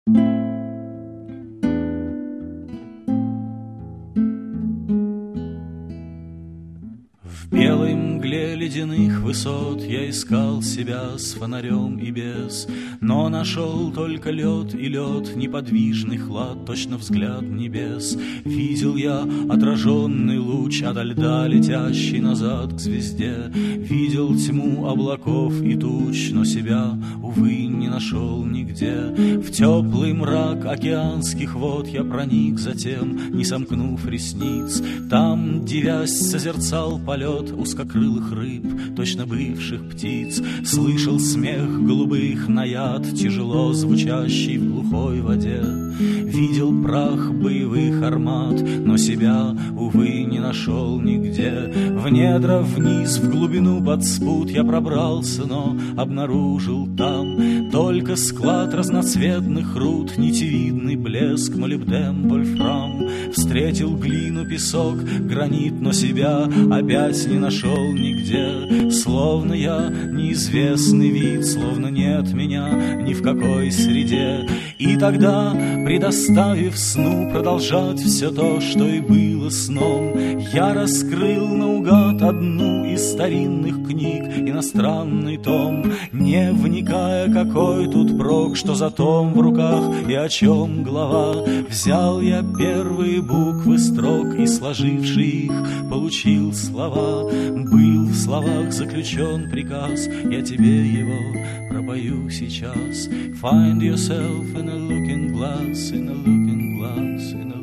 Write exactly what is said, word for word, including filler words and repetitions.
В белой мгле ледяных высот я искал себя с фонарем и без, но нашел только лед и лед, неподвижный хлад, точно взгляд небес. Видел я отраженный луч ото льда, летящий назад к звезде. Видел тьму облаков и туч, но себя, увы, не нашел нигде. В теплый мрак океанских вод я проник затем, не сомкнув ресниц. Там, дивясь, созерцал полет узкокрылых рыб, точно бывших птиц. Слышал смех голубых наяд, тяжело звучащий в глухой воде. Видел прах боевых армат, но себя, увы, не нашел нигде. В недра вниз, в глубину под спут я пробрался, но обнаружил там только склад разноцветных руд, нитевидный блеск, молибден, вольфрам. Встретил глину, песок, гранит, но себя опять не нашел нигде. Словно я неизвестный вид, словно нет меня ни в какой среде. И тогда, предоставив сну продолжать все то, что и было сном, я раскрыл наугад одну из старинных книг, иностранный том, не вникая, какой тут прок, что за том в руках и о чем глава. Взял я первые буквы строк и, сложивши их, получил слова. Был в словах заключен приказ, я тебе его пропою сейчас. Find yourself in a looking glass, in a looking glass, in a